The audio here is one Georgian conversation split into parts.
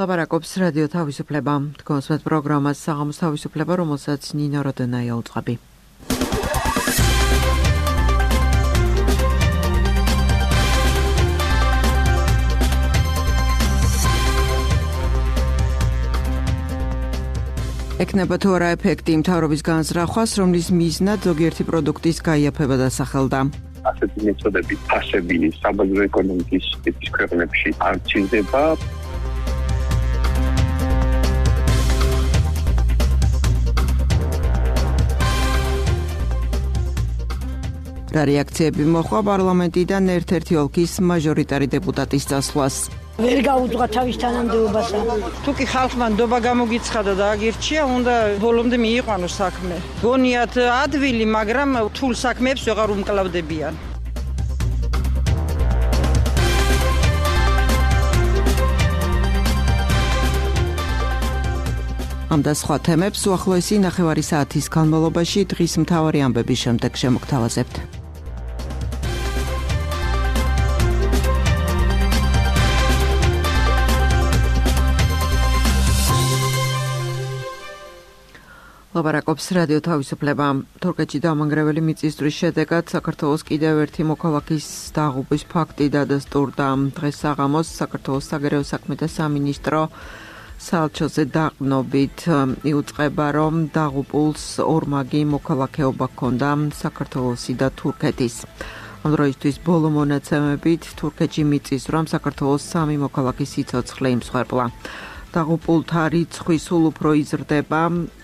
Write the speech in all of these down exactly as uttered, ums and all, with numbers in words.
ლაპარაკობს რადიო თავისუფლება. თქვენს პროგრამას საღამოს თავისუფლება, რომელსაც ნინო როდენაია უწყობი. ეკნება თუ არა ეფექტი მთავრობის განზრახვას, რომლის მიზნად ზოგიერთი პროდუქტის გაიაფება დასახელდა. ასეთი მეთოდები ფასები საბაზრო ეკონომიკის ტიპის ქვეყნებში არ ჩნდება. რა რეაქციები მოხდა პარლამენტიდან ერთ-ერთი ოლქის მაჟორიტარი დეპუტატის წასვლას. ვერ გაუძღვა თავის თანამდებობასა. თუ კი ხალხმა ნდობა გამოგიცხადა და აგირჩია, უნდა ბოლომდე მიიყვანოს საქმე. გონიათ ადვილი, მაგრამ რთულ საქმეებს ვეღარ უმკლავდებიან. ამ და სხვა თემებს უახლოესი ნახევარი საათის განმავლობაში დღის მთავარი ამბების შემდეგ შემოგთავაზებთ. ლაპარაკობს რადიო თავისუფლება. თურქეთში დამანგრეველი მიწისძვრის შედეგად საქართველოს კიდევ ერთი მოქალაქის დაღუპვის ფაქტი დადასტურდა. დღეს საღამოს საქართველოს საგარეო საქმეთა სამინისტრო საელჩოზე დაყრდნობით იუწყება, რომ დაღუპულს ორმაგი მოქალაქეობა ჰქონდა საქართველოსი და თურქეთის. ამ დროისთვის ბოლო მონაცემებით თურქეთში მიწისძვრამ საქართველოს სამი მოქალაქის სიცოცხლე იმსხვერპლა. დაღუპულთა რიცხვი სულ უფრო იზრდება.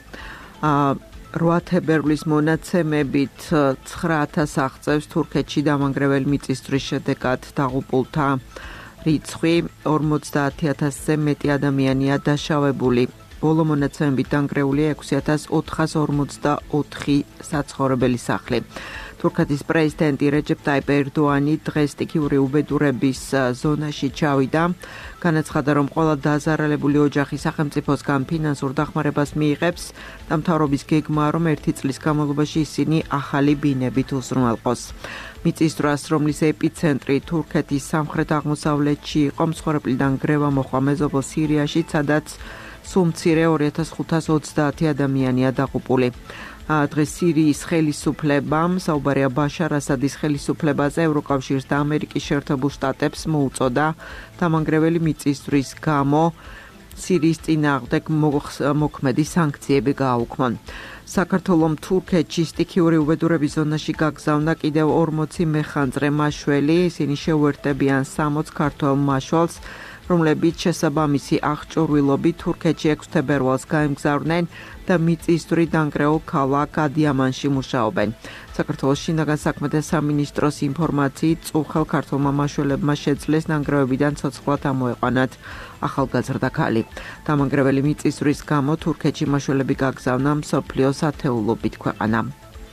რვა თებერვლის მონაცემებით ცხრა ათასს აღწევს თურქეთში დამანგრეველი მიწისძვრის შედეგად დაღუპულთა რიცხვი, ორმოცდაათი ათასზე მეტი ადამიანია დაშავებული. ბოლო მონაცემებით დანგრეულია ექვსი ათას ოთხას ორმოცდაოთხი საცხოვრებელი სახლი. თურქეთის პრეზიდენტი რეჯეპ ტაიპ ერდოანი დღეს სტიქიური უბედურების ზონაში ჩავიდა. განაცხადა, რომ ყველა დაზარალებული ოჯახი სახელმწიფოსგან ფინანსურ დახმარებას მიიღებს და მთავრობის გეგმაა, რომ ერთი წლის განმავლობაში ისინი ახალი ბინებით უზრუნველყოს. მიწისძვრას, რომლის ეპიცენტრი თურქეთის სამხრეთ-აღმოსავლეთში იყო, მსხვერპლიდან გრევა მოჰყვა მეზობელ სირიაში, სადაც სულ მცირე ორი ათას ხუთას ოცდაათი ადამიანია დაღუპული. დღეს სირიის ხელისუფლებამ საუბარია ბაშარ ასადის ხელისუფლებაზე, ევროკავშირს და ამერიკის შეერთებულ შტატებს მოუწოდა დამანგრეველი მიწისძვრის გამო სირიის წინააღმდეგ მოქმედი სანქციები გააუქმონ. საქართველომ თურქეთში სტიქიური უბედურების ზონაში გაგზავნა კიდევ ორმოცი მეხანძრე მაშველი, ისინი შეუერთდებიან სამოც ქართველ მაშველს, რომლებიც შესაბამისი აღჭურვილობით თურქეთში ექვსი თებერვალს გაემგზავრნენ და მიწისძვრით დანგრეულ ქალაქ ადიამანში მუშაობენ. საქართველოს შინაგან საქმეთა სამინისტროს ინფორმაციით წუხელ ქართველმა მაშველებმა შეძლეს დანგრევებიდან ცოცხლად ამოეყვანათ ახალგაზრდა ქალი. დამანგრეველი მიწისძვრის გამო თურქეთში მაშველები გაგზავნა მსოფლიოს ათეულობით ქვეყანა.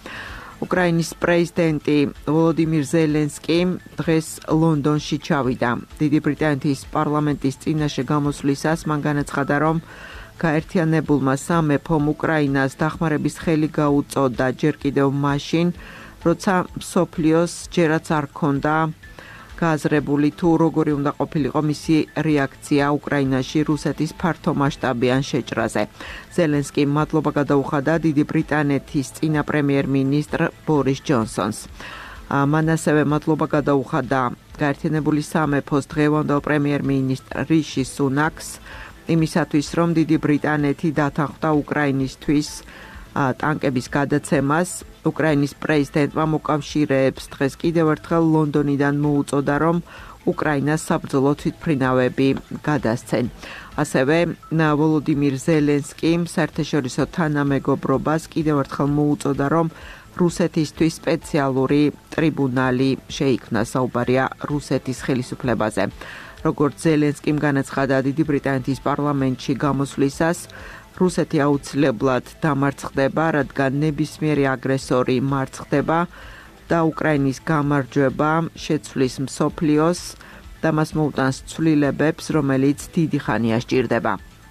უკრაინის პრეზიდენტი ვოლოდიმირ ზელენსკი დღეს ლონდონში ჩავიდა. დიდი ბრიტანეთის პარლამენტის წინაშე გამოსვლისას მან განაცხადა, რომ გაერთიანებულმა სამეფომ უკრაინას დახმარების ხელი გაუწოდა ჯერ კიდევ მაშინ, როცა მსოფლიოს ჯერაც არ ჰქონდა გააზრებული თუ როგორი უნდა ყოფილიყო მისი რეაქცია უკრაინაში რუსეთის ფართომასშტაბიან შეჭრაზე. ზელენსკიმ მადლობა გადაუხადა დიდი ბრიტანეთის წინა პრემიერ-მინისტრ ბორის ჯონსონს. მან ასევე მადლობა გადაუხადა გაერთიანებული სამეფოს დღევანდელ პრემიერ-მინისტრ რიში სუნაკს იმისათვის, რომ დიდი ბრიტანეთი დათანხმდა უკრაინისთვის ტანკების გადაცემას. უკრაინის პრეზიდენტმა მოკავშირეებს დღეს კიდევ ერთხელ ლონდონიდან მოუწოდა, რომ უკრაინას საბრძოლო თვითმფრინავები გადასცენ. ასევე ვოლოდიმირ ზელენსკიმ საერთაშორისო თანამეგობრობას კიდევ ერთხელ მოუწოდა, რომ რუსეთისთვის სპეციალური ტრიბუნალი შეიქმნა, საუბარია რუსეთის ხელისუფლებაზე. როგორც ზელენსკიმ განაცხადა დიდი ბრიტანეთის პარლამენტში გამოსვლისას, რუსეთი აუცილებლად დამარცხდება, რადგან ნებისმიერი აგრესორი მარცხდება და უკრაინის გამარჯვება შეცვლის მსოფლიოს და მას მოუტანს ცვლილებებს, რომელიც დიდი ხანია სჭირდება.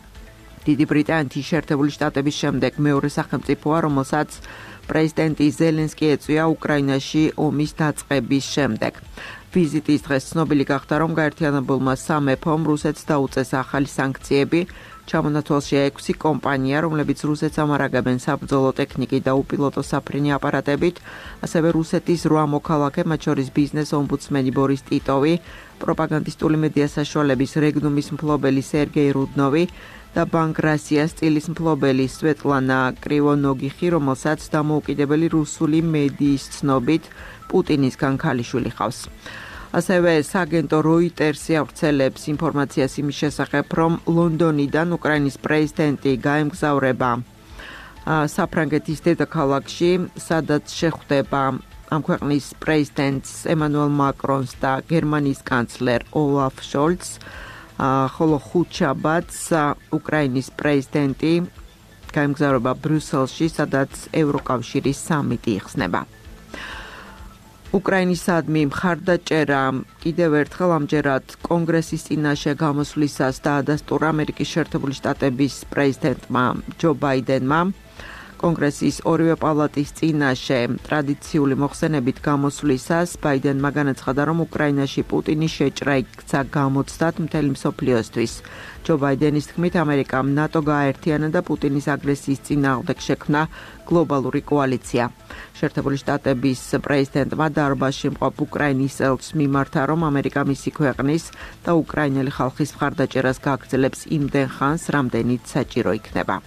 დიდი ბრიტანეთის შეერთებული შტატების შემდეგ მეორე სახელმწიფოა, რომელსაც პრეზიდენტი ზელენსკი ეწვია უკრაინაში ომის დაწყების შემდეგ. ვიზიტის დღეს ცნობილი გახდა, რომ გაერთიანებულმა სამეფომ რუსეთს დაუწეს ახალი სანქციები. ჩამონათვალშია ექვსი კომპანია, რომლებიც რუსეთს ამარაგებენ საბრძოლო ტექნიკით და უპილოტო საფრენი აპარატებით, ასევე რუსეთის რვა მოქალაქე, მათ შორის ბიზნეს ომბუდსმენი ბორის ტიტოვი, პროპაგანდისტული მედია საშუალების რეგნუმის მფლობელი სერგეი რუდნოვი და ბანგრასიას სტილის მფლობელი სვეტლანა კრივონოგიხი, რომელსაც დამოუკიდებელი რუსული მედიის ცნობით პუტინისგან ქალიშვილი ჰყავს. ასევე სააგენტო როიტერსი ავრცელებს ინფორმაციას იმის შესახებ, რომ ლონდონიდან უკრაინის პრეზიდენტი გაემგზავრება საფრანგეთის დედაქალაქში, სადაც შეხვდება ამ ქვეყნის პრეზიდენტს ემანუელ მაკრონს და გერმანიის კანცლერ ოლაფ შოლცს, ხოლო ხუთშაბათს უკრაინის პრეზიდენტი გაემგზავრება ბრიუსელში, სადაც ევროკავშირის სამიტი იხსნება. უკრაინისადმი მხარდაჭერა კიდევ ერთხელ ამჯერად კონგრესის წინაშე გამოსვლისას დაადასტურა ამერიკის შეერთებული შტატების პრეზიდენტმა ჯო ბაიდენმა. კონგრესის ორივე პალატის წინაშე ტრადიციული მოხსენებით გამოსვლისას ბაიდენმა განაცხადა, რომ უკრაინაში პუტინის შეჭრა იქცა გამოცდად მთელი მსოფლიოსთვის. ჯო ბაიდენის თქმით, ამერიკამ ნატო გააერთიანა და პუტინის აგრესიის წინააღმდეგ შექმნა გლობალური კოალიცია. შეერთებული შტატების პრეზიდენტმა დარბაზში მყოფ უკრაინის ელჩს მიმართა, რომ ამერიკა მისი ქვეყნის და უკრაინელი ხალხის მხარდაჭერას გაგრძელებს იმდენ ხანს, რამდენიც საჭირო იქნება.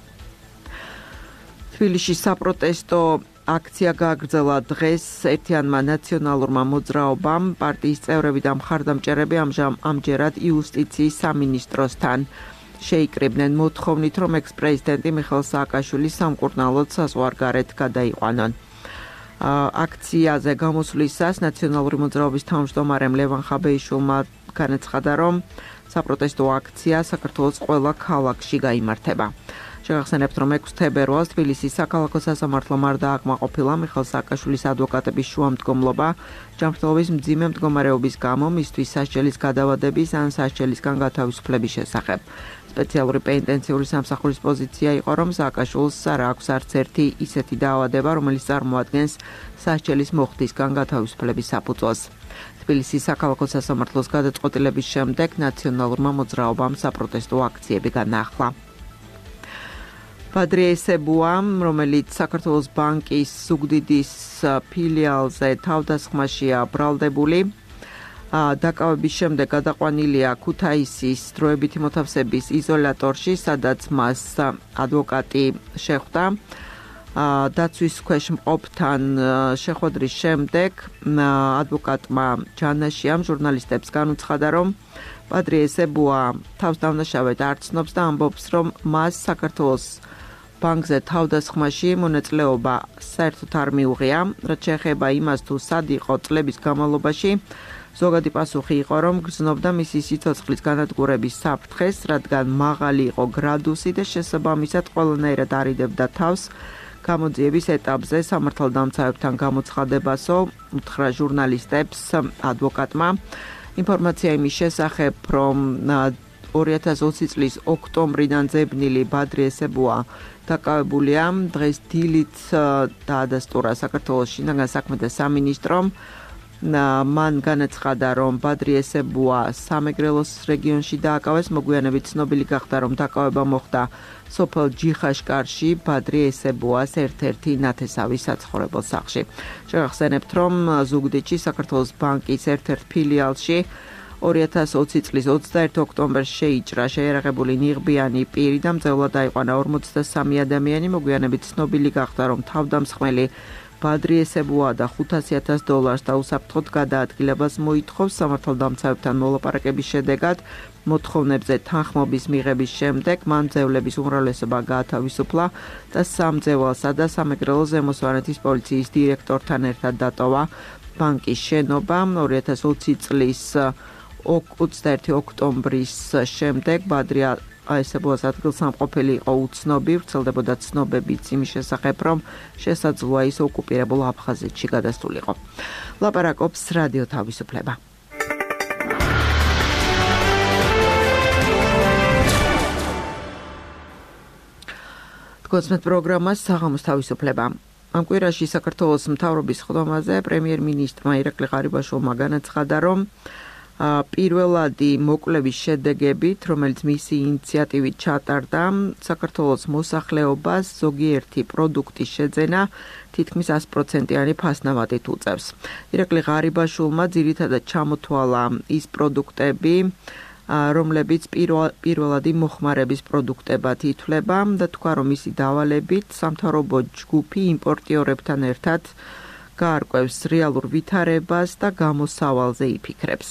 თბილისში საპროტესტო აქცია გააგრძელა დღეს ერთიანმა ნაციონალურმა მოძრაობამ. პარტიის წევრები და მხარდამჭერები ამჯერად იუსტიციის სამინისტროსთან შეიკრიბნენ მოთხოვნით, რომ ექს-პრეზიდენტი მიხეილ სააკაშვილი სამკურნალოდ საზღვარგარეთ გადაიყვანონ. აქციაზე გამოსვლისას ნაციონალური მოძრაობის თავმჯდომარემ ლევან ხაბეიშვილმა განაცხადა, რომ საპროტესტო აქცია საქართველოს ყველა ქალაქში გაიმართება. შეგახსენებთ, რომ ექვსი თებერვალს თბილისის საქალაქო სასამართლომ არ დააკმაყოფილა მიხეილ სააკაშვილის ადვოკატების შუამდგომლობა ჯანმრთელობის მძიმე მდგომარეობის გამო მისთვის სასჯელის გადავადების ან სასჯელისგან გათავისუფლების შესახებ. სპეციალური პენიტენციური სამსახურის პოზიცია იყო, რომ სააკაშვილს არ აქვს არც ერთი ისეთი დაავადება, რომელიც წარმოადგენს სასჯელის მოხდისგან გათავისუფლების საფუძველს. თბილისის საქალაქო სასამართლოს გადაწყვეტილების შემდეგ ნაციონალურმა მოძრაობამ საპროტესტო აქციები განაახლა. პადრიესებუა, რომელიც საქართველოს ბანკის ზუგდიდის ფილიალზე თავდასხმაშია ბრალდებული, დაკავების შემდეგ გადაყვანილია ქუთაისის დროებითი მოთავსების იზოლატორში, სადაც მას ადვოკატი შეხვდა. დაცვის ქვეშ მყოფთან შეხვედრის შემდეგ ადვოკატმა ჯანაშიამ ჟურნალისტებს განუცხადა, რომ პადრიესებუა თავს დამნაშავედ არ ცნობს და ამბობს, რომ მას საქართველოს ბანკზე თავდასხმაში მონაწილეობა საერთოდ არ მიუღია, რაც შეეხება იმას, თუ სად იყო წლების განმავლობაში. ზოგადი პასუხი იყო, რომ გრძნობდა მისი სიცოცხლის განადგურების საფრთხეს, რადგან მაღალი იყო გრადუსი და შესაბამისად ყველანაირად არიდებდა თავს გამოძიების ეტაპზე სამართალდამცავებთან გამოცხადებასო, უთხრა ჟურნალისტებს ადვოკატმა. ინფორმაცია იმის შესახებ, რომ ორი ათას ოცი წლის ოქტომბრიდან ძებნილი ბადრიესებუა დაკავებულია, დღეს დილით დაადასტურა საქართველოს შინაგან საქმეთა სამინისტრომ. მან განაცხადა, რომ ბადრიესებუა სამეგრელოს რეგიონში დააკავეს, მოგვიანებით ცნობილი გახდა, რომ დაკავება მოხდა სოფელ ჯიხაშკარში, ბადრიესებუას ერთ-ერთი ნათესავი საცხოვრებელ სახლში. შევახსენებთ, რომ ზუგდიდში საქართველოს ბანკის ერთ-ერთ ფილიალში ორი ათას ოცი წლის ოცდაერთი ოქტომბერს შეიჭრა შეიარაღებული ნიღბიანი პირი და მძევლად აიყვანა ორმოცდასამი ადამიანი. მოგვიანებით ცნობილი გახდა, რომ თავდამსხმელი ბადრიესებუა და ხუთასი ათას დოლარს და უსაფრთხოდ გადაადგილებას მოითხოვს. სამართალდამცავებთან მოლაპარაკების შედეგად მოთხოვნებზე თანხმობის მიღების შემდეგ მან მძევლების უმრავლესობა გაათავისუფლა და სამძევალსა და სამეგრელო ზემო სვანეთის პოლიციის დირექტორთან ერთად დატოვა ბანკის შენობა. ორი ათას ოცი წლის ოცდაერთი ოქტომბრის შემდეგ ბადრია აესებუას ადგილსამყოფელი იყო უცნობი, ვრცელდებოდა ცნობებიც იმის შესახებ, რომ შესაძლოა ის ოკუპირებულ აფხაზეთში გადასულიყო. ლაპარაკობს რადიო თავისუფლება. გოსმეთ პროგრამას საღამოს თავისუფლება. ამ კვირაში საქართველოს მთავრობის ხდომაზე პრემიერ-მინისტრმა ირაკლი ღარიბაშვილმა განაცხადა, რომ პირველადი მოკვლევის შედეგებით, რომელიც მისი ინიციატივით ჩატარდა, საქართველოს მოსახლეობას ზოგიერთი პროდუქტის შეძენა თითქმის ას პროცენტიანი ფასნავატით უწევს. ირაკლი ღარიბაშვილმა ძირითადად ჩამოთვალა ის პროდუქტები, რომლებიც პირველადი მოხმარების პროდუქტებად ითვლება და თქვა, რომ მისი დავალებით სამთავრობო ჯგუფი იმპორტიორებთან ერთად გაარკვევს რეალურ ვითარებას და გამოსავალზე იფიქრებს.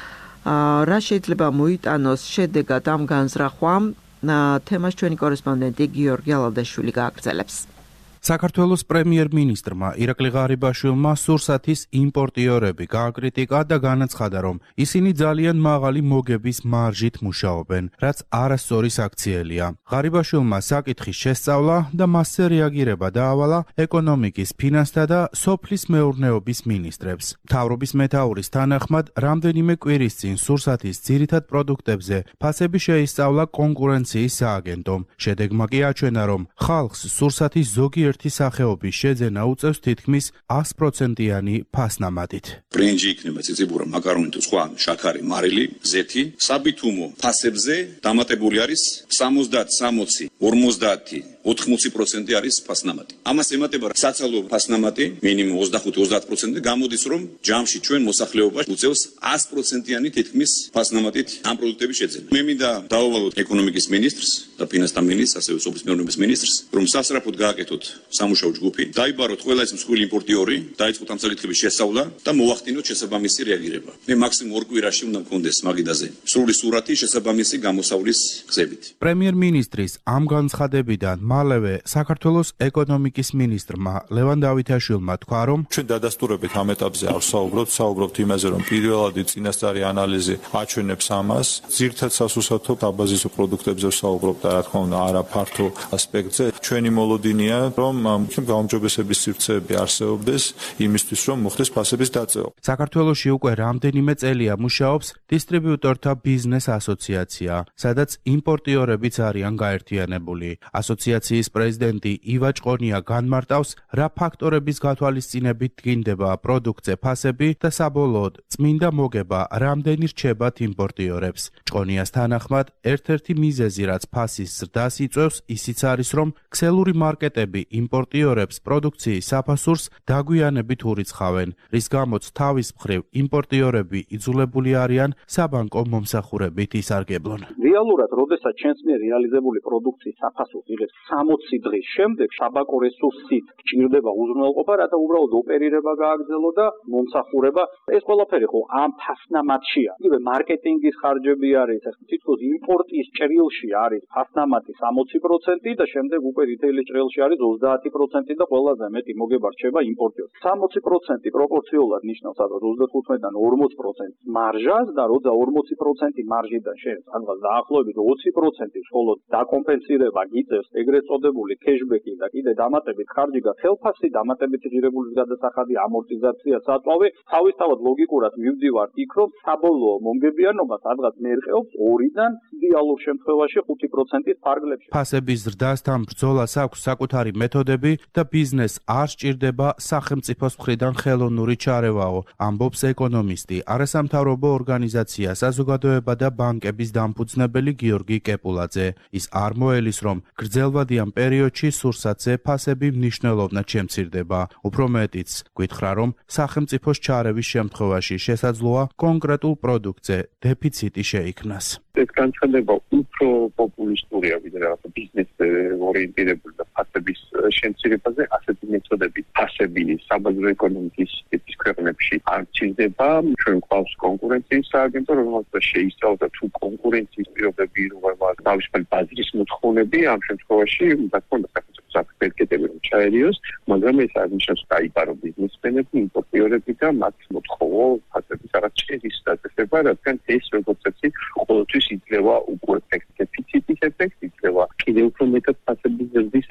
რა შეიძლება მოიტანოს შედეგად ამ განზრახვამ, თემას ჩვენი კორესპონდენტი გიორგი ალადაშვილი გააგრძელებს. საქართველოს პრემიერ-მინისტრმა ირაკლი ღარიბაშვილმა სურსათის იმპორტიორები გააკრიტიკა და განაცხადა, რომ ისინი ძალიან მაღალი მოგების მარჟით მუშაობენ, რაც არასწორი საქციელია. ღარიბაშვილმა საკითხის შესწავლა და მასზე რეაგირება დაავალა ეკონომიკის, ფინანსთა და სოფლის მეურნეობის მინისტრებს. მთავრობის მეთაურის თანახმად, რამდენიმე კვირის წინ სურსათის ძირითად პროდუქტებზე ფასები შეისწავლა კონკურენციის სააგენტომ. შედეგმა კი აჩვენა, რომ ხალხს სურსათის ზოგიერთი ერთი სახეობის შეძენა უწევს თითქმის ას პროცენტიანი ფასნამატით. ბრინჯი იქნება, ციციბურა, მაკარონი თუ სხვა, შაქარი, მარილი, ზეთი, საბითუმო ფასებზე დამატებული არის სამოცდაათი, სამოცი, ორმოცდაათი, ოთხმოცი პროცენტი არის ფასნამატი. ამას ემატება საცალო ფასნამატი, მინიმუმ ოცდახუთი ოცდაათი პროცენტი, გამოდის რომ ჯამში ჩვენ მოსახლეობას უწევს ას პროცენტიანი თითქმის ფასნამატით ამ პროდუქტების შეძენა. მე მინდა დავავალოთ ეკონომიკის მინისტრს და ფინანსთა მინისტრს, ასევე სოფლის მეურნეობის მინისტრს, რომ სასწრაფოდ გააკეთოთ სამუშაო ჯგუფი, დაიბაროთ ყველა ეს მსხვილი იმპორტიორი, დაიწყოთ ამ საკითხების შესწავლა და მოახდინოთ შესაბამისი რეაგირება. მე მაქსიმუმ ორ კვირაში უნდა მქონდეს მაგიდაზე სრული სურათი შესაბამისი გამოსავლის გზებით. პრემიერ-მინისტრის ამ განცხადებიდან მალევე საქართველოს ეკონომიკის მინისტრმა ლევან დავითაშვილმა თქვა, რომ ჩვენ დადასტურებით ამ ეტაპზე არ ვსაუბრობთ, ვსაუბრობთ იმაზე, რომ პირველადი წინასწარი ანალიზი აჩვენებს ამას. ძირითადად სასურსათო დაბაზისო პროდუქტებზე ვსაუბრობთ და რა თქმა უნდა არა ფართო ასპექტზე. ჩვენი მოლოდინია, რომ გაუმჯობესების სივრცეები არსებობდეს იმისთვის, რომ მოხდეს ფასების დაწევა. საქართველოში უკვე რამდენიმე წელია მუშაობს დისტრიბიუტორთა ბიზნეს ასოციაცია, სადაც იმპორტიორებიც არიან გაერთიანებული. ასოციაციის პრეზიდენტი ივა ჭყონია განმარტავს, რა ფაქტორების გათვალისწინებით დგინდება პროდუქტზე ფასები და საბოლოოდ წმინდა მოგება რამდენი რჩებათ იმპორტიორებს. ჭყონიას თანახმად, ერთ-ერთი მიზეზი, რაც ფასის ზრდას იწვევს, ისიც არის, რომ ქსელური მარკეტები იმპორტიორებს პროდუქციის საფასურს დაგვიანებით ურიცხავენ, რის გამოც თავის მხრივ იმპორტიორები იძულებული არიან საბანკო მომსახურებით ისარგებლონ. რეალურად, როდესაც ჩვენს მიერ რეალიზებული პროდუქციის საფასურს იღებს სამოცი დღის შემდეგ, საბანკო რესურსით გჭირდება უზრუნველყოფა, რათა უბრალოდ ოპერირება გააგრძელო და მომსახურება. ეს ყველაფერი ხო ამ ფასნამატშია. იგივე მარკეტინგის ხარჯები არის, თითქოს იმპორტის ჭრილში არის ფასნამატი სამოცი პროცენტი და შემდეგ უკვე რიტეილის ჭრილში არის ოცდაათი პროცენტი და ყველაზე მეტი მოგება რჩება იმპორტიორს. სამოცი პროცენტი პროპორციულად ნიშნავს სადღაც ოცდახუთიდან ორმოც პროცენტს მარჟას და როცა ორმოცი პროცენტი მარჟიდან შენ სადღაც დაახლოებით ოცი პროცენტი მხოლოდ დაკომპენსირება გიწევს ეგრეთ წოდებული кэшბექი და კიდე დამატებით ხარჯი და ხელფასი დამატებით ღირებულის გადასახადი ამორტიზაცია საწვავი თავისთავად ლოგიკურად მივდივარ იქ რომ საბოლოო მომგებიანობა სადღაც მერყეობს ორიდან იდეალურ შემთხვევაში ხუთი პროცენტის ფარგლებში. ფასების ზრდასთან ბრძოლას აქვს საკუთარი მეთოდები და ბიზნესს არ სჭირდება სახელმწიფოს მხრიდან ხელოვნური ჩარევაო, ამბობს ეკონომისტი, არასამთავრობო ორგანიზაცია საზოგადოება და ბანკების დამფუძნებელი გიორგი კეპულაძე. ის არ მოელის, რომ გრძელვადიან პერიოდში სურსათზე ფასები მნიშვნელოვნად შემცირდება. უფრო მეტიც, გითხრა, რომ სახელმწიფოს ჩარევის შემთხვევაში შესაძლოა კონკრეტულ პროდუქტზე დეფიციტი შეიქმნას. ეს განცხადება უფრო პოპულისტურია, ვიდრე რაღაცა ბიზნეს ორიენტირებული და ფასების შემცირებაზე, ასეთი მეთოდები ფასები საბაზრო ეკონომიკის ტიპის ქვეყნებში არ ჩნდება. ჩვენ გვყავს კონკურენციის სააგენტო, რომელსაც შეისწავლა თუ კონკურენციის პირობები როა თავისუფალი ბაზრის მოთხოვნები, ამ შემთხვევაში უნდა ქონდეს საკუთარი რომ ჩაერიოს, მაგრამ ეს არ ნიშნავს დაიბარო ბიზნესმენები, იმპორტიორები და მათ მოთხოვო ფასების არაჩერის დაწესება, რადგან ეს როგორც წესი ყოველთვის იძლევა უკვე ეფექტ დეფიციტის ეფექტი, იძლევა კიდევ უფრო მეტად ფასების ზრდის ეფექტი.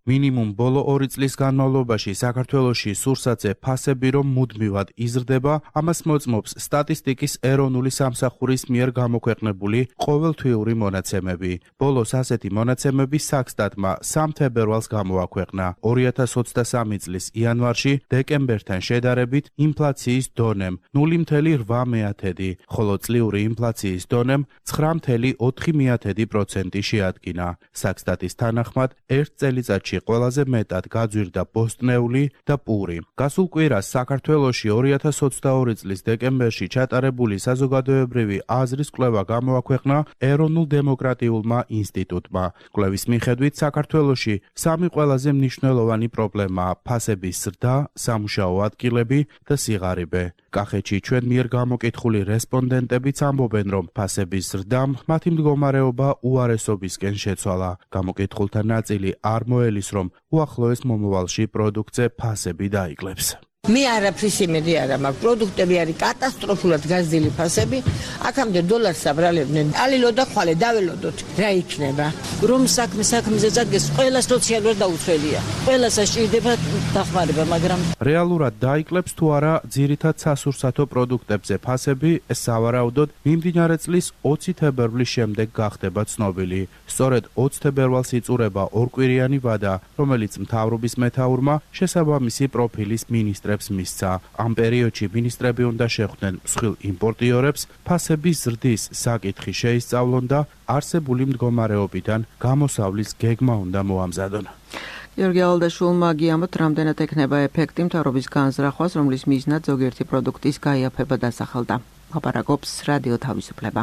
მინიმუმ ბოლო ორი წლის განმავლობაში საქართველოში სურსათზე ფასები რომ მუდმივად იზრდება, ამას მოწმობს სტატისტიკის ეროვნული სამსახურის მიერ გამოქვეყნებული ყოველთვიური მონაცემები. ბოლოს ასეთი მონაცემები საქსტატმა სამ თებერვალს გამოაქვეყნა. ორი ათას ოცდასამი წლის იანვარში დეკემბერთან შედარებით ინფლაციის დონემ ნული ათეული რვა მეათედი, ხოლო წლიური ინფლაციის დონემ ცხრა ათეული ოთხი მეათედი პროცენტი შეადგინა. საქსტატის თანახმად ერთ წელიწადში ყველაზე მეტად გაძვირდა ბოსტნეული და პური. გასულ კვირას საქართველოში ორი ათას ოცდაორი წლის დეკემბერში ჩატარებული საზოგადოებრივი აზრის კვლევა გამოაქვეყნა ეროვნულ დემოკრატიულმა ინსტიტუტმა. კვლევის მიხედვით საქართველოში სამი ყველაზე მნიშვნელოვანი პრობლემაა ფასების ზრდა, სამუშაო ადგილები და სიღარიბე. კახეთში ჩვენ მიერ გამოკითხული რესპონდენტებიც ამბობენ, რომ ფასების ზრდამ მათი მდგომარეობა უარესობისკენ შეცვალა. გამოკითხულთა ნაწილი არ მოელის, რომ უახლოეს მომავალში პროდუქტზე ფასები დაიკლებს. მე არაფრის იმედი არა მაქვს. პროდუქტები არის კატასტროფულად გაზრდილი ფასები. აქამდე დოლარს აბრალებდნენ. ალილო და ხვალე დაველოდოთ. რა იქნება? რომ საქმე საქმეზე წადგეს, ყველა სოციალურად დაუცველია. ყველას ასჭირდება დახმარება, მაგრამ რეალურად დაიკლებს თუ არა ძირითად სასურსათო პროდუქტებზე ფასები, ეს სავარაუდოდ მიმდინარე წლის ოცი თებერვლის შემდეგ გახდება ცნობილი. სწორედ ოცი თებერვალს იწურება ორკვირიანი ვადა, რომელიც მთავრობის მეთაურმა შესაბამისი პროფილის მინისტრ მისცა. ამ პერიოდში მინისტრები უნდა შეხვდნენ მსხვილ იმპორტიორებს, ფასების ზრდის საკითხი შეისწავლონ და არსებული მდგომარეობიდან გამოსავლის გეგმა უნდა მოამზადონ. გიორგი ალდაშვილმა გიამოთ, რამდენად ექნება ეფექტი მთავრობის განზრახვას, რომლის მიზნად ზოგიერთი პროდუქტის გაიაფება დასახელდა. ლაპარაკობს რადიო თავისუფლება.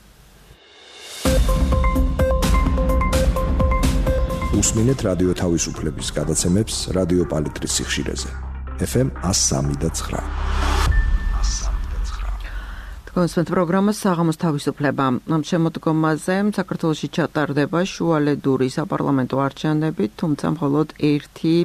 უსმინეთ რადიო თავისუფლების გადაცემებს რადიო პალიტრის სიხშირეზე. ეფ ემ ას სამი და ცხრა. კონსვენთ პროგრამა საღამოს თავისუფლება. ამ შემოდგომაზე საქართველოში ჩატარდება შუალედური საპარლამენტო არჩევნები, თუმცა მხოლოდ ერთი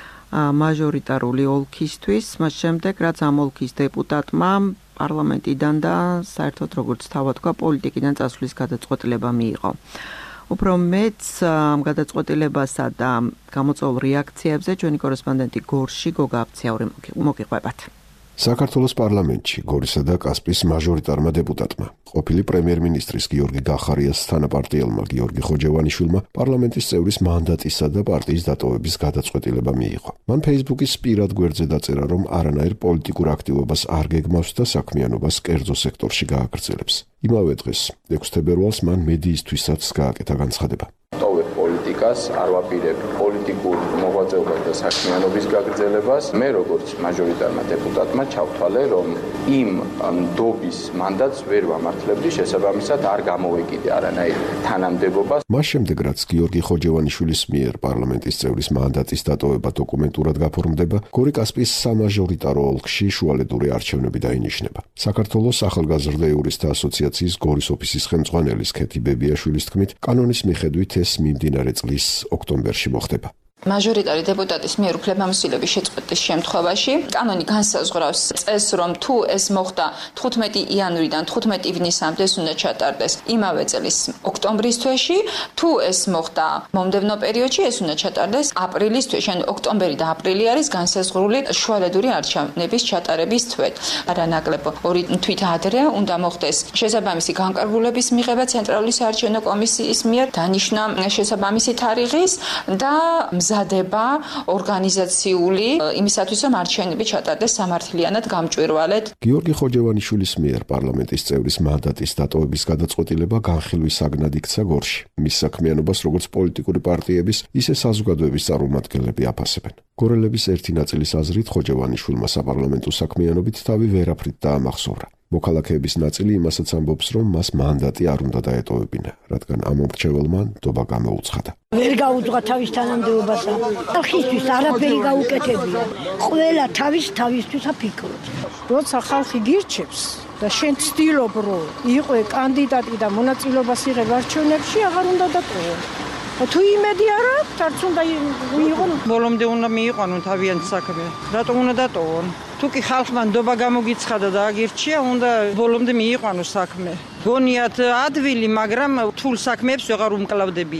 მაჟორიტარული ოლქისთვის, მას შემდეგ რაც ამ ოლქის დეპუტატმა პარლამენტიდან და საერთოდ როგორც თავად თქვა, პოლიტიკიდან წასვლის გადაწყვეტილება მიიღო. უფრო მეც ამ გადაწყვეტილებასა და გამოწვეულ რეაქციებზე ჩვენი კორესპონდენტი გორში გოგა აფციური მოგიყვებათ. საქართველოს პარლამენტში გორისა და კასპიის მაჟორიტარმა დეპუტატმა, ყოფილი პრემიერ-მინისტრის გიორგი გახარიას თანაპარტიელმა გიორგი ხოჯევანიშვილმა პარლამენტის წევრის მანდატისა და პარტიის დატოვების გადაწყვეტილება მიიღო. მან ფეისბუქის პირად გვერდზე დაწერა, რომ არანაირ პოლიტიკურ აქტივობას არ გეგმავს და საქმიანობას კერძო სექტორში გააგრძელებს. იმავე დღეს, ექვსი თებერვალს მან მედიისთვისაც გააკეთა განცხადება. ტოვებ პოლიტიკას, არ ვაპირებ პოლიტიკურ მოღვაწეობას და საქმიანობის გაგრძელებას. მე როგორც მაჟორიტარმა დეპუტატმა ჩავთვალე, რომ იმ ნდობის მანდატს ვერ ვამართლებდი, შესაბამისად არ გამოვეკიდე არანაირ თანამდებობას. მას შემდეგ, რაც გიორგი ხოჯევანიშვილის მიერ პარლამენტის წევრის მანდატის დატოვება დოკუმენტურად გაფორმდება, გორი კასპიის სამაჟორიტარო ოლქში შუალედური არჩევნები დაინიშნება. საქართველოს ახალგაზრდა იურისტთა ასოციაციის გორის ოფისის ხელმძღვანელის ქეთი ბებიაშვილის თქმით, კანონის მიხედვით ეს მიმდინარე წლის ოქტომბერში მოხდება. მაჟორიტარი დეპუტატის მიერ უფლებამოსილების შეწყვეტის შემთხვევაში კანონი განსაზღვრავს წესს, რომ თუ ეს მოხდა თხუთმეტი იანვრიდან თხუთმეტი ივნისამდე ეს უნდა ჩატარდეს იმავე წლის ოქტომბრის თვეში, თუ ეს მოხდა მომდევნო პერიოდში ეს უნდა ჩატარდეს აპრილის თვეში, ან ოქტომბერი და აპრილი არის განსაზღვრული შუალედური არჩევნების ჩატარების თვე. არანაკლებ ორი თვით ადრე უნდა მოხდეს შესაბამისი განკარგულების მიღება ცენტრალური საარჩევნო კომისიის მიერ, დანიშნა შესაბამისი თარიღის და მზადება ორგანიზაციული იმისათვის, რომ არჩევნები ჩატარდეს სამართლიანად გამჭვირვალედ. გიორგი ხოჯევანიშვილის მიერ პარლამენტის წევრის მანდატის დატოვების გადაწყვეტილება განხილვის საგნად იქცა გორში. მის საქმიანობას როგორც პოლიტიკური პარტიების, ისე საზოგადოების წარმომადგენლები აფასებენ. გორელების ერთი ნაწილის აზრით ხოჯევანიშვილმა საპარლამენტო საქმიანობით თავი ვერაფრით დაამახსოვრა. მოქალაქეების ნაწილი იმასაც ამბობს, რომ მას მანდატი არ უნდა დაეტოვებინა, რადგან ამ მრჩეველმა ნდობა გამოუცხადა. ვერ გაუძღვა თავის თანამდებობასა. ხალხისთვის არაფერი გაუკეთებია. ყველა თავის თავისთვის აფიქრებს. როცა ხალხი გირჩევს და შენ ცდილობ, რომ იყვე კანდიდატი და მონაწილეობას იღებ არჩევნებში, აღარ უნდა დატოვო. თუ იმედი არ აქვს, არც უნდა მიიღონ. ბოლომდე უნდა მიიყვანონ თავიანთ საქმე. რატომ უნდა დატოვონ? თუ კი ხალხმა ნდობა გამოგიცხადა და აგირჩია, უნდა ბოლომდე მიიყვანოს საქმე. გონიათ ადვილი, მაგრამ რთულ საქმეებს ვეღარ უმკლავდებიან.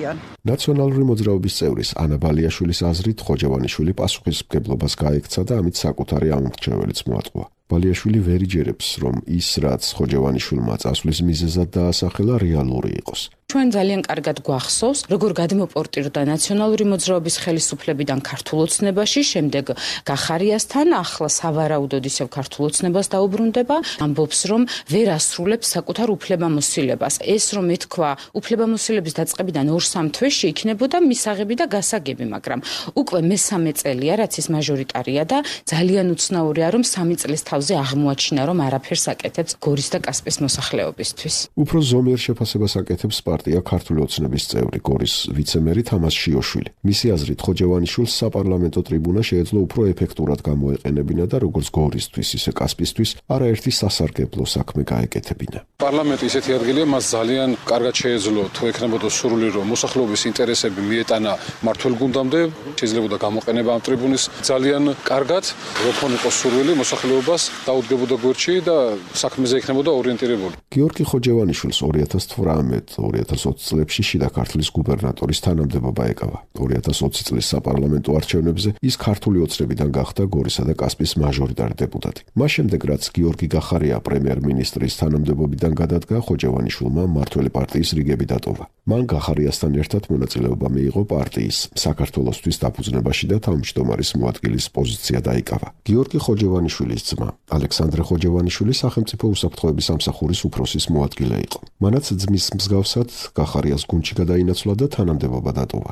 ნაციონალური მოძრაობის წევრის ანა ბალიაშვილის აზრით ხოჯევანიშვილი პასუხისმგებლობას გაექცა და ამით საკუთარი ამორჩეველიც მოატყუა. ბალიაშვილი ვერ იჯერებს, რომ ის, რაც ხოჯევანიშვილმა წასვლის მიზეზად დაასახელა, რეალური იყოს. ჩვენ ძალიან კარგად გვახსოვს, როგორ გადმოპორტირდა ნაციონალური მოძრაობის ხელისუფლებიდან ქართულ ოცნებაში, შემდეგ გახარიასთან, ახლა სავარაუდოდ ისევ ქართულ ოცნებას დაუბრუნდება, ამბობს, რომ ვერ ასრულებს საკუთარ უფლებამოსილებას. ეს რომ ეთქვა, უფლებამოსილების დაწყებიდან ორ-სამ თვეში იქნებოდა მისაღები და გასაგები, მაგრამ უკვე მესამე წელია, რაც ის მაჟორიტარია და ძალიან უცნაურია, რომ სამი წლის თავზე აღმოაჩინა, რომ არაფერს აკეთებს გორის და კასპიის მოსახლეობისთვის. უფრო ზომიერ შეფასებას აკეთებს პარტია ქართული ოცნების წევრი გორის ვიცემერი თამაზ შიოშვილი. მისი აზრით ხოჯევანიშვილს საპარლამენტო ტრიბუნა შეეძლო უფრო ეფექტურად გამოეყენებინა და როგორც გორისთვის, ისე კასპიისთვის არაერთი სასარგებლო საქმე გაეკეთებინა. პარლამენტი ისეთი ადგილია, მას ძალიან კარგად შეეძლო თუ ექნებოდა სურვილი, რომ მოსახლეობის ინტერესები მიეტანა მმართველ გუნდამდე, შეიძლებოდა გამოყენება ამ ტრიბუნის ძალიან კარგად, როქონ იყოს სურვილი მოსახლეობას დაუდგებოდა გვერდში და საქმეზე იქნებოდა ორიენტირებული. გიორგი ხოჯევანიშვილს ორი ათას თვრამეტ ორი ათას ოცი წლებში შიდა ქართლის გუბერნატორის თანამდებობა ეკავა. ორი ათას ოცი წლის საპარლამენტო არჩევნებზე ის ქართული ოცნებიდან გახდა გორისა და კასპიის მაჟორიტარი deputati. მას შემდეგ, რაც გიორგი გახარია პრემიერ-მინისტრის თანამდებობიდან გადადგა, ხოჯევანიშვილმა მმართველი პარტიის რიგები დატოვა. მან გახარიასთან ერთად მონაწილეობა მიიღო პარტიის საქართველოსთვის დაფუძნებაში და თავმჯდომარის მოადგილის პოზიცია დაიკავა. გიორგი ხოჯევანიშვილის ძმა, ალექსანდრე ხოჯევანიშვილი სახელმწიფო უსაფრთხოების სამსახურის უფროსის მოადგილე იყო. მანაც ძმის მსგავსად გახარიას გუნდში გადაინაცვლა და თანამდებობა დატოვა.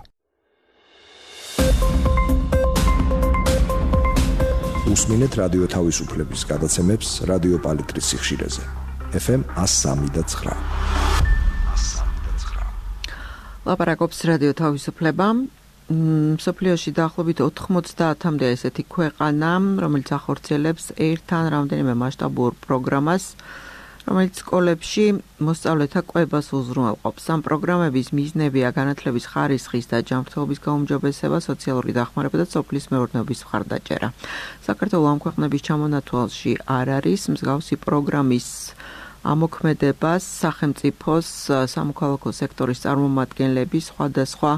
უსმინეთ რადიო თავისუფლების გადაცემებს რადიო პალიტრის სიხშირეზე. ეფ ემ one oh three point nine. ლაპარაკობს რადიო თავისუფლება. სოფლიოში დაახლოებით ოთხმოცდაათამდე ესეთი ქვეყანა, რომელიც ახორციელებს ერთ ან რამდენიმე მასშტაბურ პროგრამას, რომელიც სკოლებში მოსწავლეთა კვებას უზრუნველყოფს. ამ პროგრამების მიზნებია განათლების ხარისხის და ჯანმრთელობის გაუმჯობესება, სოციალური დახმარება და სოფლის მეურნეობის მხარდაჭერა. საქართველოს ამ ქვეყნების ჩამონათვალში არ არის მსგავსი პროგრამის ამოქმედებას სახელმწიფოს სამოქალაქო სექტორის წარმომადგენლები სხვადასხვა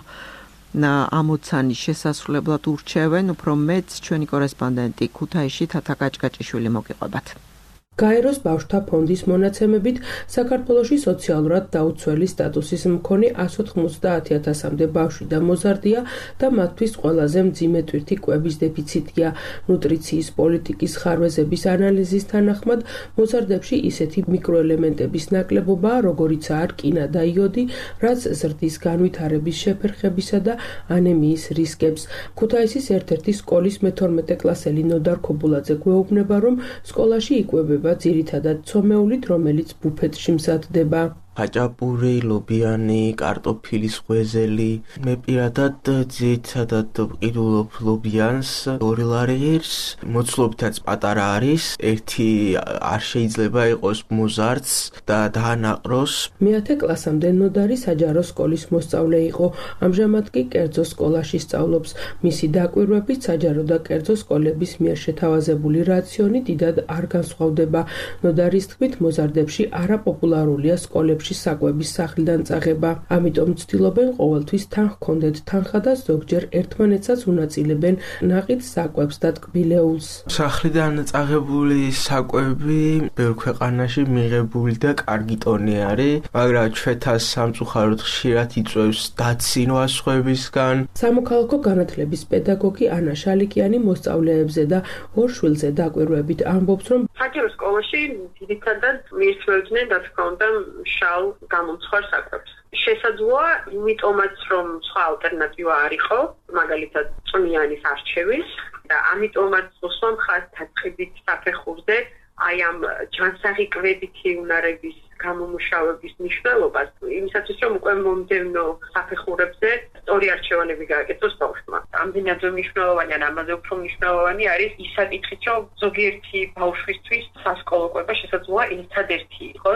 ამოცანის შესასრულებლად ურჩევენ. უფრო მეც ჩვენი კორესპონდენტი ქუთაისში თათა კაჭკაჭიშვილი მოგიყვებათ. გაეროს ბავშვთა ფონდის მონაცემებით საქართველოში სოციალურად დაუცველი სტატუსის მქონე one hundred ninety ათასამდე ბავშვი და მოზარდია და მათთვის ყველაზე მძიმე ტვირთი კვების დეფიციტია. ნუტრიციის პოლიტიკის ხარვეზების ანალიზის თანახმად მოზარდებში ისეთი მიკროელემენტების ნაკლებობაა, როგორიცაა რკინა და იოდი, რაც ზრდის განვითარების შეფერხებისა და ანემიის რისკებს. ქუთაისის ერთ-ერთი სკოლის მეთორმეტე კლასელი ნოდარ ქობულაძე გვეუბნება, რომ სკოლაში იკვებება ძირითადად ცომეულით, რომელიც ბუფეტში მზადდება. ხაჭაპური, ლობიანი, კარტოფილის ღვეზელი. მე პირადად ძირითადად ვყიდულობ ლობიანს, ორი ლარიერს, მოცულობითაც პატარა არის, ერთი არ შეიძლება იყოს მოზარდს და დაანაყროს. მეათე კლასამდე ნოდარი საჯარო სკოლის მოსწავლე იყო, ამჟამად კი კერძო სკოლაში სწავლობს. მისი დაკვირვებით საჯარო და კერძო სკოლების მიერ შეთავაზებული რაციონი დიდად არ განსხვავდება. ნოდარის თქმით, მოზარდებში არაპოპულარულია სკოლებში საკვების სახლიდან წაღება. ამიტომ ცდილობენ ყოველთვის თან ჰქონდეთ თანხა და ზოგჯერ ერთმანეთსაც უნაწილებენ ნაყიდ საკვებს და ტკბილეულს. სახლიდან წაღებული საკვები ბევრ ქვეყანაში მიღებული და კარგი ტონი არის, მაგრამ ჩვენთან სამწუხაროდ ხშირად იწვევს დაცინვას სხვებისგან. სამოქალაქო განათლების პედაგოგი ანა შალიკიანი მოსწავლეებზე და ორ შვილზე დაკვირვებით ამბობს, რომ საჯარო სკოლაში ძირითადად მისვევდნენ, რა თქმა უნდა, შალ გამომცხვარ საკვებს. შესაძლოა, იმიტომაც რომ სხვა ალტერნატივა არ იყო, მაგალითად წვნიანის არჩევის და ამიტომაც უსვამ ხაზ დაწყებით საფეხურზე აი ამ ჯანსაღი კვებითი უნარების გამომუშავების მნიშვნელობას, იმისათვის რომ უკვე მომდევნო საფეხურებზე სწორი არჩევანები გააკეთოს ბავშვმა. ამდენად მნიშვნელოვანი ან ამაზე უფრო მნიშვნელოვანი არის ის საკითხიც, რომ ზოგიერთი ბავშვისთვის სასკოლო კვება შესაძლოა ერთადერთი იყოს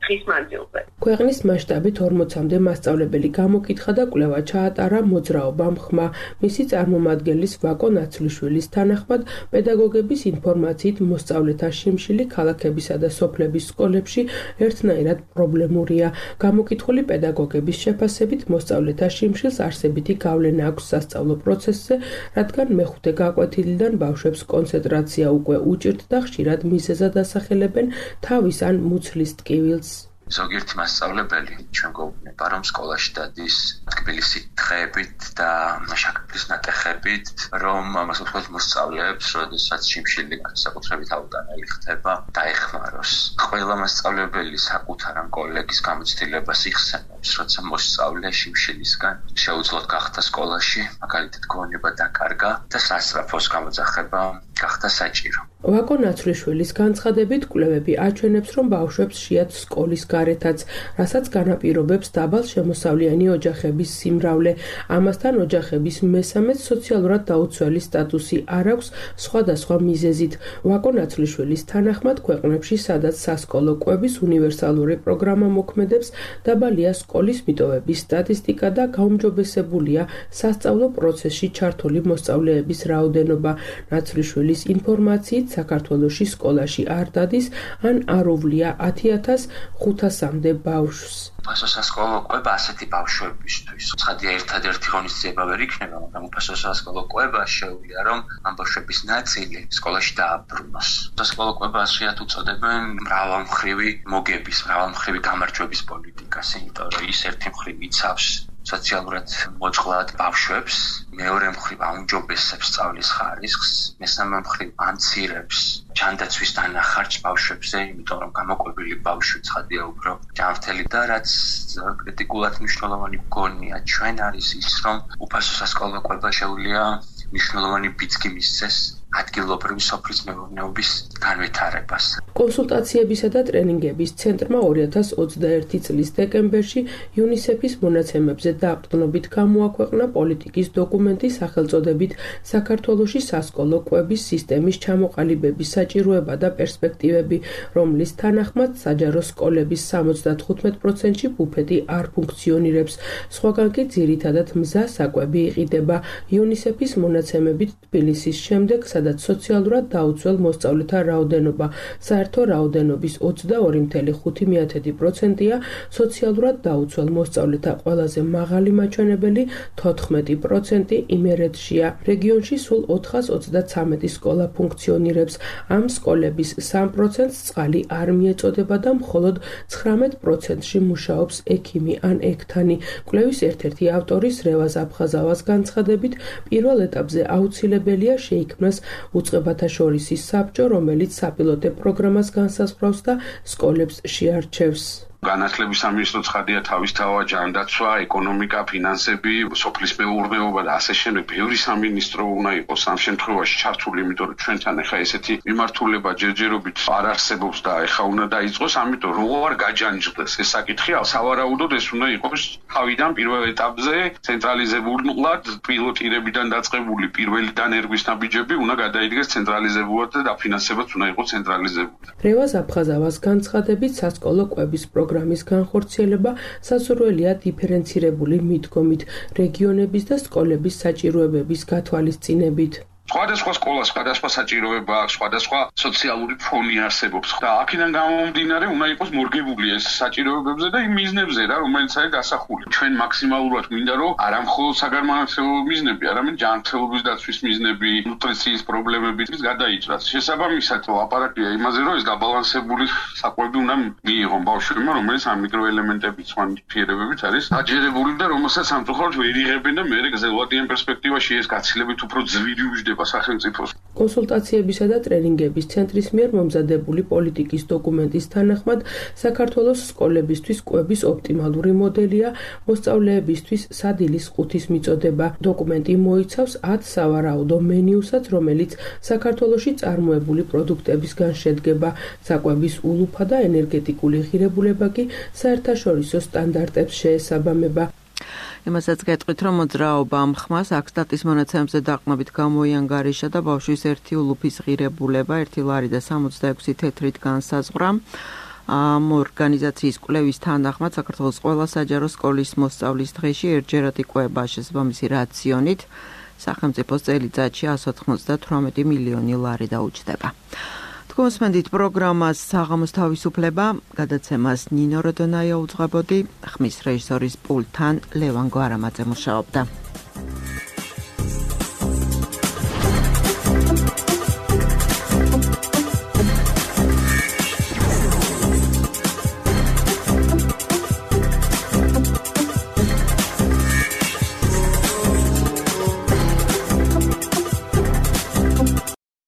დღის მანძილზე. ქვეყნის მასშტაბით ორმოცამდე მასწავლებელი გამოკითხა და კვლევა ჩაატარა მოძრაობამ ხმა. მისი წარმომადგენლის ვაკო ნაცვლიშვილის თანახმად, პედაგოგების ინფორმაციით მოსწავლეთა შიმშილი ქალაქებისა და სოფლების სკოლებში ერთნაირად პრობლემურია. გამოკითხული პედაგოგების შეფასებით მოსწავლეთა შიმშილს არსებითი გავლენა აქვს სასწავლო პროცესზე, რადგან მეხუთე გაკვეთილიდან ბავშვებს კონცენტრაცია უკვე უჭირთ და ხშირად მიზეზად ასახელებენ თავის ან მუცლის ტკივილს. ზოგიერთი მასწავლებელი ჩვენ გვეუბნება, რომ სკოლაში დადის თბილისი დღეებით და შაქრის ნატეხებით, რომ მასწავლებლებს მოსწავლეებს, როდესაც შიმშილი საკუთრებით აუტანელი ხდება, დაეხმაროს. ყველა მასწავლებელი საკუთარ ამ კოლეგის გამოცდილებას იხსენებს, როცა მოსწავლე შიმშილისგან შეუძლოდ გახდა სკოლაში, მაგალითად გონება დაკარგა და სასწრაფოს გამოძახება გახდა საჭირო. ვაკო ნაცვლიშვილის განცხადებით, კვლევები აჩვენებს, რომ ბავშვებს შეათ სკოლის გარეთაც, რასაც განაპირობებს დაბალ შემოსავლიანი ოჯახების სიმრავლე. ამასთან ოჯახების მესამეც სოციალურად დაუცველი სტატუსი არ აქვს სხვადასხვა მიზეზით. ვაკო ნაცვლიშვილის თანახმად, ქვეყნებში, სადაც სასკოლო კვების უნივერსალური პროგრამა მოქმედებს, დაბალია სკოლის მიტოვების სტატისტიკა და გაუმჯობესებულია სასწავლო პროცესში ჩართული მოსწავლეების რაოდენობა. ნაცვლიშვილის ინფორმაციით, საქართველოში სკოლაში არ დადის ან არ უვლია ათი ათას ხუთასამდე ბავშვს. უფასო სასკოლო კვება ასეთი ბავშვებისთვის. ცხადია, ერთადერთი ღონისძიება ვერ იქნება, მაგრამ უფასო სასკოლო კვება შეუძლია, რომ ამ ბავშვების ნაწილი სკოლაში დააბრუნოს. სასკოლო კვებას ხშირად უწოდებენ მრავალმხრივი მოგების, მრავალმხრივი გამარჯვების პოლიტიკას, იმიტომ რომ ის ერთი მხრივ იცავს სოციალურად მოწყვლად ბავშვებს, მეორე მხრივ აუმჯობესებს სწავლის ხარისხს, მესამე მხრივ ამცირებს ჯანდაცვის დანახარჯს ბავშვებზე, იმიტომ რომ გამოკვებილი ბავშვი ცხადია უფრო ჯანმრთელი და რაც კრიტიკულად მნიშვნელოვანი მგონია ჩვენ არის ის, რომ უფასო სასკოლო კვება შეუძლია მნიშვნელოვანი ბიძგი მისცეს ადგილობრივი სოფლის მეურნეობის განვითარებას. კონსულტაციებისა და ტრენინგების ცენტრმა ორი ათას ოცდაერთი წლის დეკემბერში იუნისეფის მონაცემებზე დაყრდნობით გამოაქვეყნა პოლიტიკის დოკუმენტი სახელწოდებით საქართველოში სასკოლო კვების სისტემის ჩამოყალიბების საჭიროება და პერსპექტივები, რომლის თანახმად საჯარო სკოლების სამოცდათხუთმეტ პროცენტში ბუფეტი არ ფუნქციონირებს. სხვაგან კი ძირითადად მზა საკვები იყიდება. იუნისეფის მონაცემებით თბილისის შემდეგ, სადაც სოციალურად დაუცველ მოსწავლეთა რაოდენობა საერთო რაოდენობის ოცდაორი ფاصლე ხუთი პროცენტია, სოციალურად დაუცველ მოსწავლეთა ყველაზე მაღალი მაჩვენებელი თოთხმეტი პროცენტი იმერეთშია. რეგიონში სულ ოთხას ოცდაცამეტი სკოლა ფუნქციონირებს. ამ სკოლების სამ პროცენტს წყალი არ მიეწოდება და მხოლოდ ცხრამეტ პროცენტში მუშაობს ექიმი ან ექთანი. კვლევის ერთ-ერთი ავტორის რევაზ აფხაზავას განცხადებით, პირველ ეტაპზე აუცილებელია შეიქმნას უწყებათა შორისი საბჭო, რომელიც საპილოტე პროგრამას განსაზღვრავს და სკოლებს შეარჩევს. განათლების სამინისტრო ცხადია თავის თავად ჯანდაცვა, ეკონომიკა, ფინანსები, სოფლის მეურნეობა და ასე შემდეგ. ბევრი სამინისტრო უნდა იყოს ამ შემთხვევაში ჩართული, იმიტომ რომ ჩვენთან ახლა ესეთი მიმართულება ჯერჯერობით არ არსებობს და ახლა უნდა დაიწყოს, ამიტომ რო არ გაჯანჯდეს ეს საკითხი, სავარაუდოდ ეს უნდა იყოს თავიდან პირველ ეტაპზე ცენტრალიზებულად პილოტირებიდან დაწყებული პირველი დანერგვის ნაბიჯები უნდა გადაიდგეს ცენტრალიზებულად და დაფინანსებაც უნდა იყოს ცენტრალიზებულად. რევაზ აფხაზავას განცხადებით, სასკოლო კვების პროგრამის განხორციელება სასურველია დიფერენცირებული მიდგომით, რეგიონების და სკოლების საჭიროებების გათვალისწინებით. სხვადასხვა სკოლა, სხვადასხვა საჭიროება აქვს, სხვადასხვა სოციალური ფონი არსებობს და აქედან გამომდინარე უნდა იყოს მორგებული ეს საჭიროებებზე და იმ მიზნებზე რა, რომელიც არის გასახული. ჩვენ მაქსიმალურად მინდა რომ არა მხოლოდ საგანმანათლებლო მიზნები, არამედ ჯანმრთელობის დაცვის მიზნები, ნუტრიციის პრობლემებიც გადაიჭრას. შესაბამისად, ლაპარაკია იმაზე, რომ ეს დაბალანსებული საკვები უნდა მიიღონ ბავშვებმა, რომელიც ამ მიკროელემენტებით, სხვა ნივთიერებებით არის დაჯერებული და რომელსაც სამწუხაროდ ვერ იღებენ და მეორე გრძელვადიან პერსპექტივაში ეს გაცილებით უფრო ძვირი უჯდება სახელმწიფოს. კონსულტაციებისა და ტრენინგების ცენტრის მიერ მომზადებული პოლიტიკის დოკუმენტის თანახმად, საქართველოს სკოლებისთვის კვების ოპტიმალური მოდელია მოსწავლეებისთვის სადილის ყუთის მიწოდება. დოკუმენტი მოიცავს ათ სავარაუდო მენიუსაც, რომელიც საქართველოში წარმოებული პროდუქტებისგან შედგება. საკვების ულუფა და ენერგეტიკული ღირებულება კი საერთაშორისო სტანდარტებს შეესაბამება. იმასაც გეტყვით, რომ მოძრაობამ ხმას აკსტატის მონაცემებზე დაყრდნობით გამოიანგარიშა და ბავშვის ერთი ულუფის ღირებულება ერთი ლარი და სამოცდაექვსი თეთრით განსაზღვრა. ამ ორგანიზაციის კვლევის თანახმად საქართველოს ყველა საჯარო სკოლის მოსწავლის დღეში ერთჯერად იკვება შესაბამისი რაციონით. სახელმწიფოს წელიწადში εκατს ოცდათვრამეტი მილიონი ლარი დაუჯდება. თქვენსმენდით პროგრამას საღამოს თავისუფლება, გადაცემას ნინო როდონაია უძღვებოდი, ხმის რეჟისორის პულტთან ლევან გვარამაძე მუშაობდა.